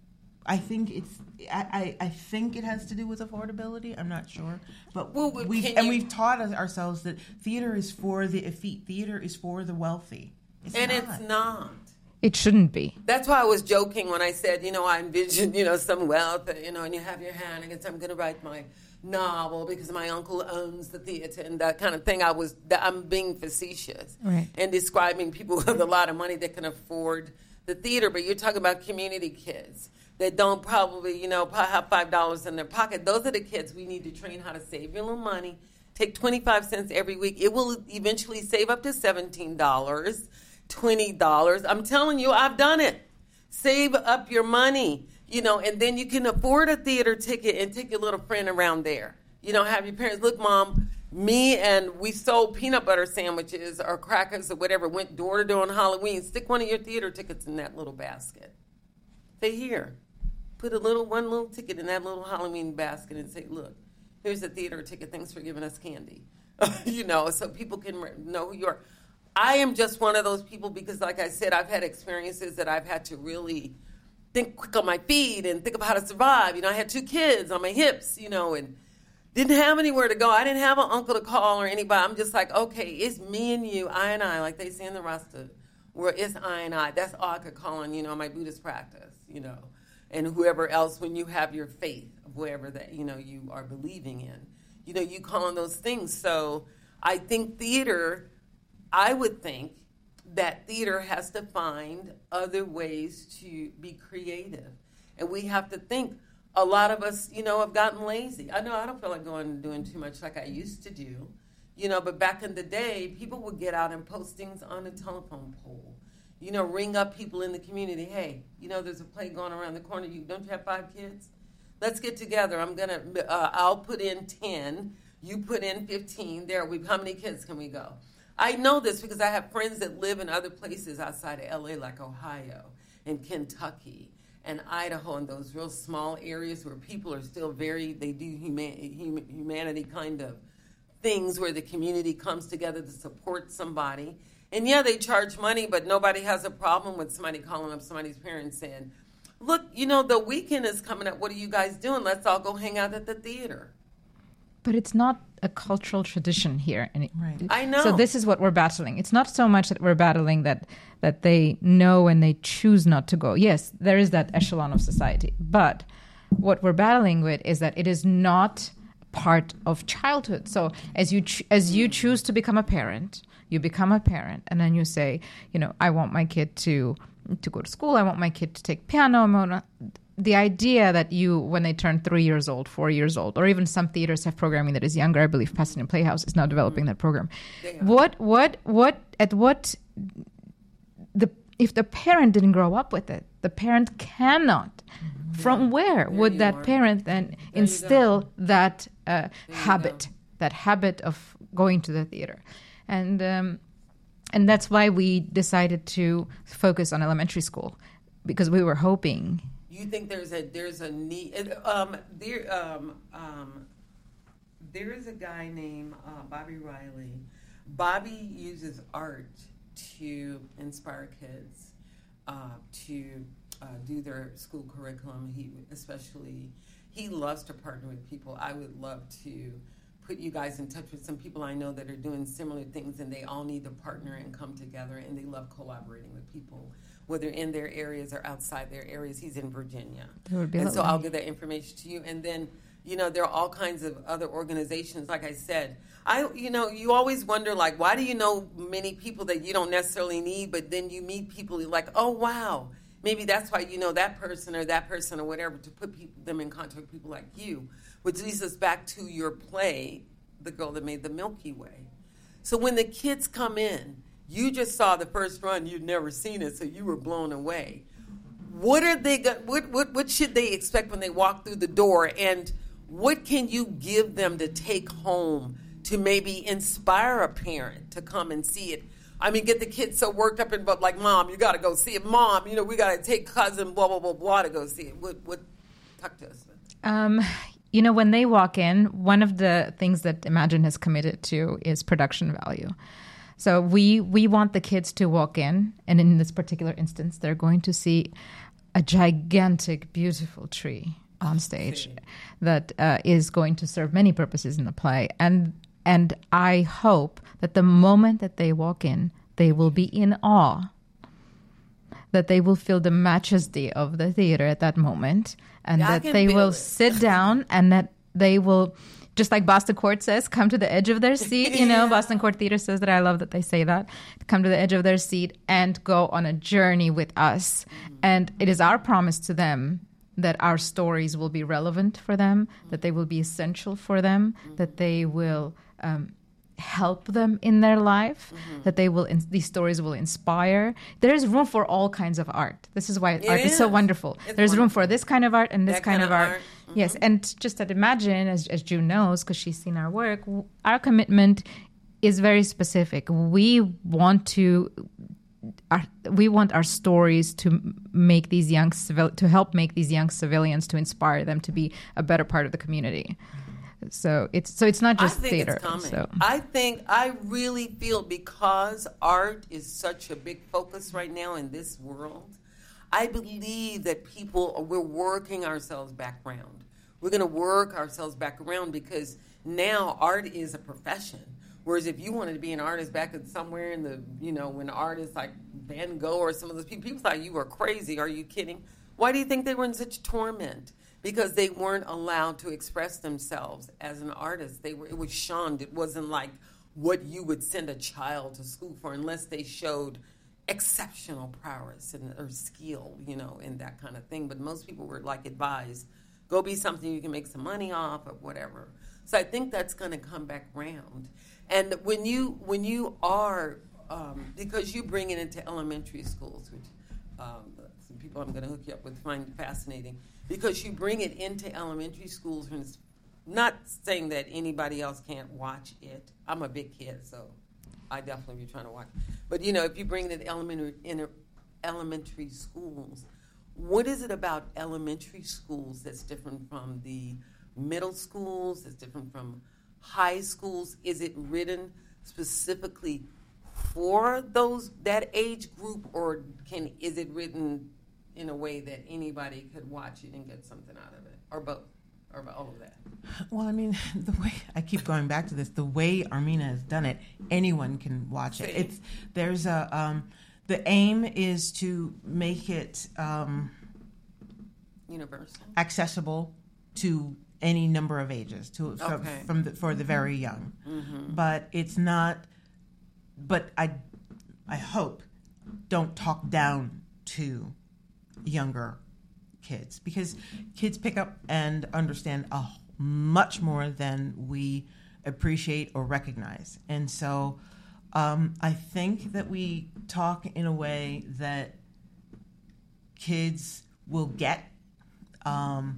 Speaker 4: I think it's. I, I, I think it has to do with affordability. I'm not sure, but
Speaker 2: Well, well,
Speaker 4: we've
Speaker 2: can
Speaker 4: and
Speaker 2: you-
Speaker 4: we've taught us- ourselves that theater is for the effete. Theater is for the wealthy. It's
Speaker 2: And
Speaker 4: not.
Speaker 2: it's not.
Speaker 3: It shouldn't be.
Speaker 2: That's why I was joking when I said, you know, I envision, you know, some wealth, you know, and you have your hand against, I'm going to write my novel because my uncle owns the theater and that kind of thing. I was, I'm being facetious
Speaker 3: Right.
Speaker 2: and describing people with a lot of money that can afford the theater. But you're talking about community kids that don't probably, you know, have five dollars in their pocket. Those are the kids we need to train how to save your little money. Take twenty-five cents every week. It will eventually save up to seventeen dollars. twenty dollars. I'm telling you, I've done it. Save up your money, you know, and then you can afford a theater ticket and take your little friend around there. You know, have your parents, look, Mom, me and we sold peanut butter sandwiches or crackers or whatever, went door to door on Halloween. Stick one of your theater tickets in that little basket. Say, here, put a little, one little ticket in that little Halloween basket and say, look, here's a theater ticket. Thanks for giving us candy. You know, so people can know who you are. I am just one of those people because, like I said, I've had experiences that I've had to really think quick on my feet and think about how to survive. You know, I had two kids on my hips, you know, and didn't have anywhere to go. I didn't have an uncle to call or anybody. I'm just like, okay, it's me and you, I and I, like they say in the Rasta, where it's I and I. That's all I could call on, you know, my Buddhist practice, you know, and whoever else when you have your faith of whatever that, you know, you are believing in. You know, you call on those things. So I think theater... I would think that theater has to find other ways to be creative. And we have to think, a lot of us, you know, have gotten lazy. I know I don't feel like going and doing too much like I used to do, you know, but back in the day, people would get out and post things on a telephone pole, you know, ring up people in the community. Hey, you know, there's a play going around the corner. You don't you have five kids? Let's get together. I'm going to, uh, I'll put in ten. You put in fifteen. There, we, how many kids can we go? I know this because I have friends that live in other places outside of L A, like Ohio and Kentucky and Idaho and those real small areas where people are still very, they do human, hum, humanity kind of things where the community comes together to support somebody. And yeah, they charge money, but nobody has a problem with somebody calling up somebody's parents saying, look, you know, the weekend is coming up. What are you guys doing? Let's all go hang out at the theater.
Speaker 3: But it's not a cultural tradition here. And it,
Speaker 4: Right.
Speaker 2: I know.
Speaker 3: So this is what we're battling. It's not so much that we're battling that that they know and they choose not to go. Yes, there is that echelon of society. But what we're battling with is that it is not part of childhood. So as you ch- as you choose to become a parent, you become a parent, and then you say, you know, I want my kid to to go to school. I want my kid to take piano. I want the idea that you, when they turn three years old, four years old, or even some theaters have programming that is younger. I believe Pasadena Playhouse is now developing that program.
Speaker 2: Damn.
Speaker 3: What, what, what, at what, the if the parent didn't grow up with it, the parent cannot. From where
Speaker 2: There
Speaker 3: would
Speaker 2: you
Speaker 3: that
Speaker 2: are.
Speaker 3: parent then
Speaker 2: There you
Speaker 3: instill
Speaker 2: go.
Speaker 3: that uh,
Speaker 2: you
Speaker 3: habit,
Speaker 2: go.
Speaker 3: that habit of going to the theater? And um, and that's why we decided to focus on elementary school, because we were hoping.
Speaker 2: You think there's a there's a need? Um, there um, um, there is a guy named uh, Bobby Riley. Bobby uses art to inspire kids uh, to uh, do their school curriculum. He especially he loves to partner with people. I would love to put you guys in touch with some people I know that are doing similar things, and they all need to partner and come together, and they love collaborating with people, whether in their areas or outside their areas. He's in Virginia.
Speaker 3: That would be
Speaker 2: and so
Speaker 3: lovely.
Speaker 2: I'll get that information to you. And then, you know, there are all kinds of other organizations. Like I said, I, you know, you always wonder, like, why do you know many people that you don't necessarily need, but then you meet people you're like, oh, wow, maybe that's why you know that person or that person or whatever, to put people, them in contact with people like you, which leads us back to your play, The Girl That Made the Milky Way. So when the kids come in, you just saw the first run, you'd never seen it, so you were blown away. What are they? Go- what what what should they expect when they walk through the door? And what can you give them to take home to maybe inspire a parent to come and see it? I mean, get the kids so worked up and but like, Mom, you got to go see it. Mom, you know, we got to take cousin blah blah blah blah to go see it. What what? Talk to us.
Speaker 3: Um, you know, when they walk in, one of the things that Imagine has committed to is production value. So we we want the kids to walk in, and in this particular instance, they're going to see a gigantic, beautiful tree on stage
Speaker 2: Okay.
Speaker 3: that uh, is going to serve many purposes in the play. And and I hope that the moment that they walk in, they will be in awe, that they will feel the majesty of the theater at that moment, and
Speaker 2: Yeah, I
Speaker 3: that
Speaker 2: can
Speaker 3: they
Speaker 2: feel
Speaker 3: will
Speaker 2: it.
Speaker 3: sit down, and that they will, just like Boston Court says, come to the edge of their seat. You know,
Speaker 2: Yeah.
Speaker 3: Boston Court Theater says that. I love that they say that. Come to the edge of their seat and go on a journey with us.
Speaker 2: Mm-hmm.
Speaker 3: And it is our promise to them that our stories will be relevant for them,
Speaker 2: Mm-hmm.
Speaker 3: that they will be essential for them, mm-hmm. that they will um, help them in their life,
Speaker 2: Mm-hmm.
Speaker 3: that they will in- these stories will inspire. There is room for all kinds of art. This is why
Speaker 2: It
Speaker 3: art is. so
Speaker 2: is.
Speaker 3: wonderful.
Speaker 2: It's
Speaker 3: There's room
Speaker 2: wonderful.
Speaker 3: for this kind of art and this
Speaker 2: That
Speaker 3: kind,
Speaker 2: kind
Speaker 3: of
Speaker 2: of
Speaker 3: art.
Speaker 2: art.
Speaker 3: Yes, and just at Imagine, as, as June knows, because she's seen our work, w- our commitment is very specific. We want to, our, we want our stories to make these young civil, to help make these young civilians, to inspire them to be a better part of the community. So it's so it's not just
Speaker 2: I think
Speaker 3: theater.
Speaker 2: it's coming.
Speaker 3: So
Speaker 2: I think I really feel, because art is such a big focus right now in this world, I believe that people, we're working ourselves back around. We're going to work ourselves back around, because now art is a profession. Whereas if you wanted to be an artist back in somewhere in the, you know, when artists like Van Gogh or some of those people, people thought you were crazy. Are you kidding? Why do you think they were in such torment? Because they weren't allowed to express themselves as an artist. They were, it was shunned. It wasn't like what you would send a child to school for, unless they showed exceptional prowess and or skill, you know, and that kind of thing. But most people were like advised, go be something you can make some money off or whatever. So I think that's going to come back round. And when you when you are, um, because you bring it into elementary schools, which um, some people I'm going to hook you up with find fascinating, because you bring it into elementary schools. And it's not saying that anybody else can't watch it. I'm a big kid, so I definitely be trying to watch. But, you know, if you bring it in elementary, in elementary schools, what is it about elementary schools that's different from the middle schools, that's different from high schools? Is it written specifically for those that age group, or can is it written in a way that anybody could watch it and get something out of it, or both, or all of that?
Speaker 4: Well, I mean, the way I keep going back to this, the way Armina has done it, anyone can watch it. It's there's a um, the aim is to make it um,
Speaker 2: universal,
Speaker 4: accessible to any number of ages, to from,
Speaker 2: Okay.
Speaker 4: from the, for the very young.
Speaker 2: Mm-hmm.
Speaker 4: But it's not. But I, I hope, don't talk down to younger kids, because kids pick up and understand a much more than we appreciate or recognize. And so um, I think that we talk in a way that kids will get. Um,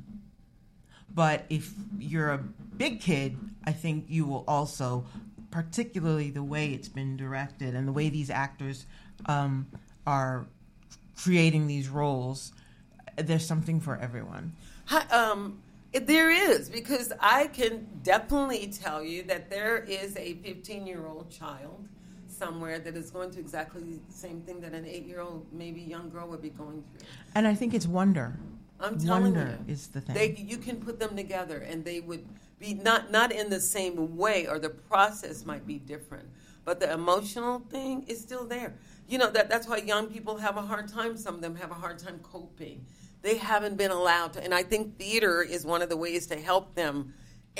Speaker 4: but if you're a big kid, I think you will also, particularly the way it's been directed and the way these actors um, are creating these roles, there's something for everyone.
Speaker 2: Hi, um, there is, because I can definitely tell you that there is a fifteen-year-old child somewhere that is going through exactly the same thing that an eight-year-old, maybe young girl would be going through.
Speaker 4: And I think it's wonder.
Speaker 2: I'm telling
Speaker 4: Wonder
Speaker 2: you,
Speaker 4: is the thing.
Speaker 2: They, you can put them together, and they would be not not in the same way, or the process might be different, but the emotional thing is still there. You know, that that's why young people have a hard time. Some of them have a hard time coping. They haven't been allowed to, and I think theater is one of the ways to help them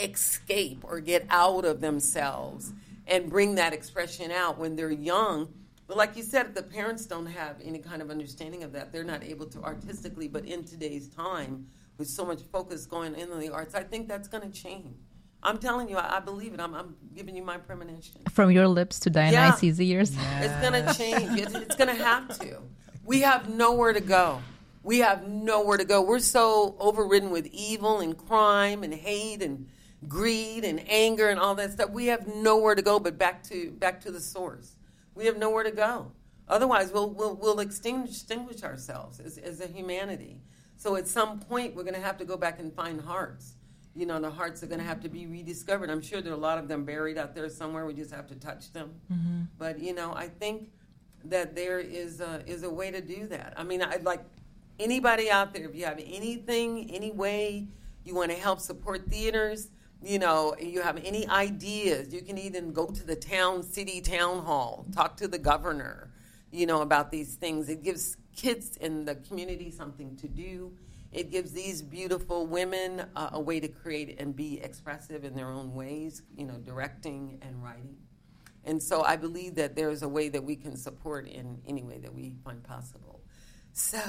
Speaker 2: escape or get out of themselves and bring that expression out when they're young. But like you said, if the parents don't have any kind of understanding of that, they're not able to artistically. But in today's time, with so much focus going into the arts, I think that's going to change. I'm telling you, I, I believe it. I'm, I'm giving you my premonition.
Speaker 3: From your lips to Dionysus' ears.
Speaker 4: Yeah.
Speaker 2: It's going to change. It's, it's going to have to. We have nowhere to go. We have nowhere to go. We're so overridden with evil and crime and hate and greed and anger and all that stuff. We have nowhere to go but back to back to the source. We have nowhere to go. Otherwise, we'll we'll, we'll extinguish, extinguish ourselves as, as a humanity. So at some point, we're going to have to go back and find hearts. You know, the hearts are going to have to be rediscovered. I'm sure there are a lot of them buried out there somewhere. We just have to touch them. Mm-hmm. But, you know, I think that there is a, is a way to do that. I mean, I'd like anybody out there, if you have anything, any way you want to help support theaters, you know, you have any ideas, you can even go to the town, city town hall, talk to the governor, you know, about these things. It gives kids in the community something to do. It gives these beautiful women uh, a way to create and be expressive in their own ways, you know, directing and writing. And so I believe that there's a way that we can support in any way that we find possible. So,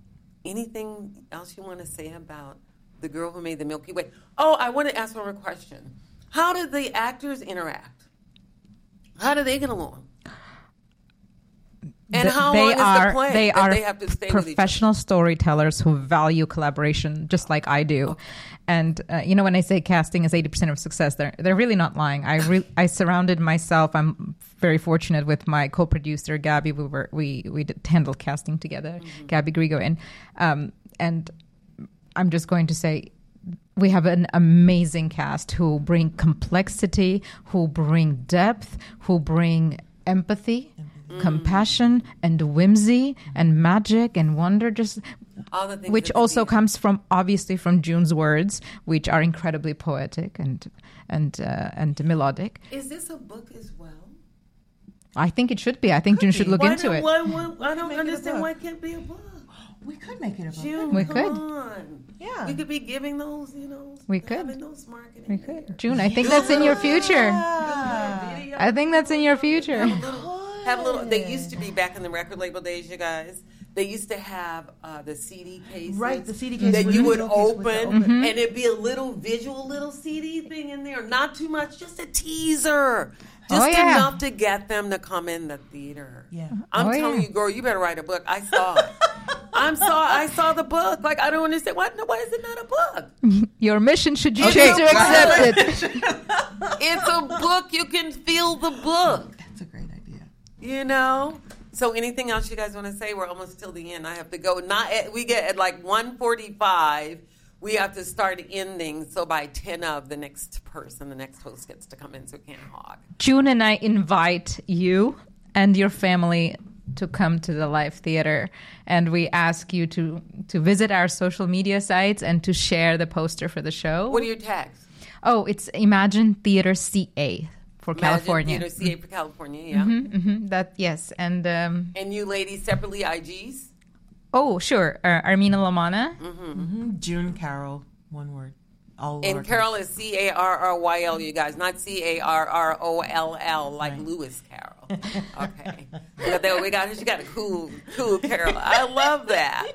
Speaker 2: anything else you want to say about The Girl Who Made the Milky Way? Oh, I want to ask one more question. How did the actors interact? How do they get along? And
Speaker 3: Th-
Speaker 2: how
Speaker 3: they
Speaker 2: long
Speaker 3: are,
Speaker 2: is the play
Speaker 3: They
Speaker 2: that
Speaker 3: are
Speaker 2: they have to stay with each
Speaker 3: professional storytellers who value collaboration, just like I do.
Speaker 2: Okay.
Speaker 3: And uh, you know, when I say casting is eighty percent of success, they're they're really not lying. I re- I surrounded myself. I'm very fortunate with my co-producer Gabby. We were we we did handled casting together, mm-hmm. Gabby Grigo, and um and I'm just going to say, we have an amazing cast who bring complexity, who bring depth, who bring empathy. Mm. Compassion and whimsy and magic and wonder, just
Speaker 2: All the things
Speaker 3: which
Speaker 2: that
Speaker 3: also
Speaker 2: need.
Speaker 3: comes from obviously from June's words, which are incredibly poetic and and uh, and melodic.
Speaker 2: Is this a book as well?
Speaker 3: I think it should be. I think June should look
Speaker 2: why
Speaker 3: into
Speaker 2: don't,
Speaker 3: it.
Speaker 2: Why, why, I don't
Speaker 4: Make it a
Speaker 2: understand
Speaker 4: book.
Speaker 2: why it can't be a book.
Speaker 4: We could make it a book.
Speaker 2: June,
Speaker 3: We
Speaker 2: come
Speaker 3: could.
Speaker 2: on.
Speaker 4: Yeah.
Speaker 2: You could be giving those, you know.
Speaker 3: We could.
Speaker 2: Having those marketing.
Speaker 3: We could.
Speaker 2: there.
Speaker 3: June, I think that's in your future.
Speaker 4: Yeah.
Speaker 2: Video.
Speaker 3: I think that's in your future.
Speaker 2: Have a little. Have a little. They used to be back in the record label days, you guys. They used to have uh, the C D cases,
Speaker 4: Right, the C D case
Speaker 2: that
Speaker 4: with
Speaker 2: you
Speaker 4: the
Speaker 2: would
Speaker 4: little case
Speaker 2: open,
Speaker 4: with the open.
Speaker 3: Mm-hmm.
Speaker 2: and it'd be a little visual, little C D thing in there. Not too much, just a teaser, just
Speaker 3: Oh, yeah.
Speaker 2: enough to get them to come in the theater.
Speaker 4: Yeah.
Speaker 2: I'm
Speaker 3: Oh,
Speaker 2: telling
Speaker 3: yeah.
Speaker 2: you, girl, you better write a book. I saw it. I'm saw. I saw the book. Like I don't understand why. Why is it not a book?
Speaker 3: Your mission, should you
Speaker 2: Okay,
Speaker 3: choose to
Speaker 2: go
Speaker 3: accept
Speaker 2: ahead.
Speaker 3: it.
Speaker 2: It's a book. You can feel the book.
Speaker 4: That's a great idea.
Speaker 2: You know, So anything else you guys want to say? We're almost till the end. I have to go. Not at, we get at like one forty-five. We have to start ending. So by ten of, the next person, the next host gets to come in so we can't hog.
Speaker 3: June and I invite you and your family to come to the live theater, and we ask you to to visit our social media sites and to share the poster for the show.
Speaker 2: What are your tags?
Speaker 3: Oh, it's Imagine Theater C A for
Speaker 2: Imagine
Speaker 3: California.
Speaker 2: Theater C A for California, yeah.
Speaker 3: Mm-hmm, mm-hmm, that yes, and um,
Speaker 2: and you ladies separately I Gs.
Speaker 3: Oh, sure, uh, Armina Lamana.
Speaker 2: Mm-hmm.
Speaker 4: Mm-hmm. June Carroll, one word. All
Speaker 2: and
Speaker 4: lowercase.
Speaker 2: Carol is C A R R Y L, you guys, not C A R R O L L like right. Lewis Carroll. Okay. But then we got, she got a cool, cool Carol. I love that.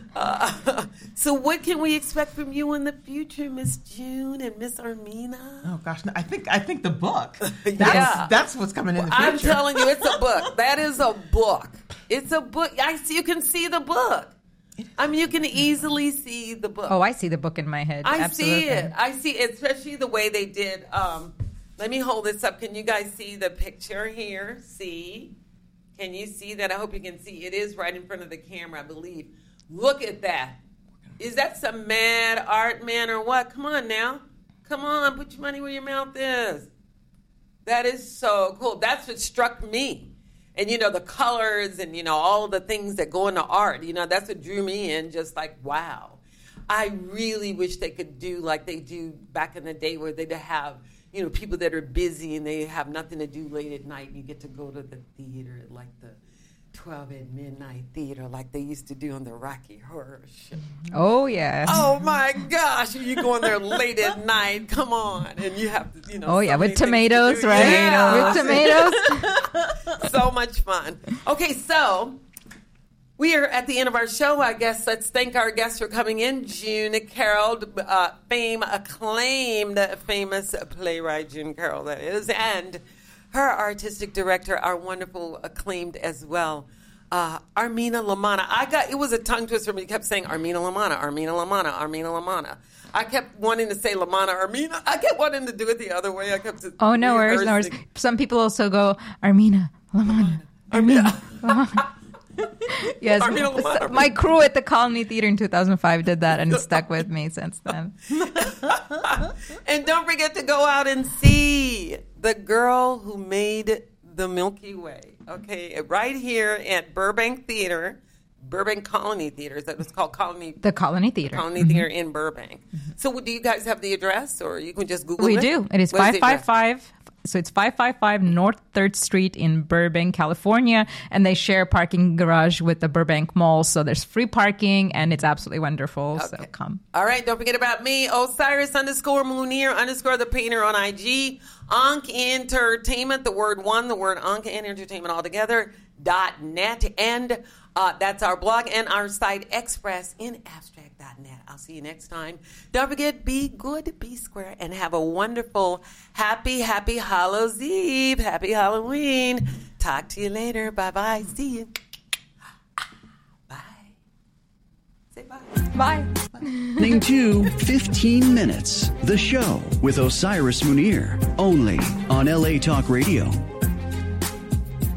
Speaker 2: Uh, so what can we expect from you in the future, Miss June and Miss Armina?
Speaker 4: Oh, gosh. No, I think I think the book. That's,
Speaker 2: yeah.
Speaker 4: that's what's coming in the future.
Speaker 2: I'm telling you, it's a book. That is a book. It's a book. I see, you can see the book. I mean, you can easily see the book.
Speaker 3: Oh, I see the book in my head.
Speaker 2: I
Speaker 3: Absolutely.
Speaker 2: see it. I see it, especially the way they did. Um, let me hold this up. Can you guys see the picture here? See? Can you see that? I hope you can see. It is right in front of the camera, I believe. Look at that. Is that some mad art, man, or what? Come on now. Come on. Put your money where your mouth is. That is so cool. That's what struck me. And, you know, the colors and, you know, all the things that go into art, you know, that's what drew me in. Just like, wow. I really wish they could do like they do back in the day where they'd have, you know, people that are busy and they have nothing to do late at night. And you get to go to the theater at like the twelve at midnight theater like they used to do on the Rocky Horror Show.
Speaker 3: Oh, yes.
Speaker 2: Oh, my gosh. You go in there late at night. Come on. And you have to, you know.
Speaker 3: Oh, yeah,
Speaker 2: so
Speaker 3: with tomatoes, right?
Speaker 2: Yeah.
Speaker 3: With tomatoes.
Speaker 2: So much fun. Okay, so we are at the end of our show. I guess let's thank our guests for coming in. June Carroll, uh, fame acclaimed, famous playwright June Carroll, that is, and her artistic director, our wonderful acclaimed as well, uh, Armina Lamana. I got it was a tongue twister for me. He kept saying Armina Lamana, Armina Lamana, Armina Lamana. I kept wanting to say Lamana Armina. I kept wanting to do it the other way. I kept.
Speaker 3: Oh no worries, no worries. Some people also go Armina Lamana, Armina. Lamana. Yes,
Speaker 2: Armina Lamana.
Speaker 3: My crew at the Colony Theater in two thousand five did that, and it stuck with me since then.
Speaker 2: And don't forget to go out and see The Girl Who Made the Milky Way. Okay, right here at Burbank Theater, Burbank Colony Theater. Is that what's called? Colony.
Speaker 3: The Colony Theater.
Speaker 2: Colony
Speaker 3: mm-hmm.
Speaker 2: Theater in Burbank. Mm-hmm. So, do you guys have the address, or you can just Google
Speaker 3: we
Speaker 2: it?
Speaker 3: We do. It is five five five. So it's five five five North third Street in Burbank, California, and they share a parking garage with the Burbank Mall. So there's free parking, and it's absolutely wonderful. Okay. So come.
Speaker 2: All right, don't forget about me, Osiris underscore Munir underscore the painter on I G, Ankh Entertainment, the word one, the word Ankh and Entertainment all together, dot net, and uh, that's our blog and our site, express in abstract dot net. I'll see you next time. Don't forget, be good, be square, and have a wonderful, happy, happy Hallows Eve. Happy Halloween. Talk to you later. Bye-bye. See you. Bye. Say bye.
Speaker 3: Bye.
Speaker 1: Listening to fifteen minutes, the show with Osiris Munir, only on L A Talk Radio.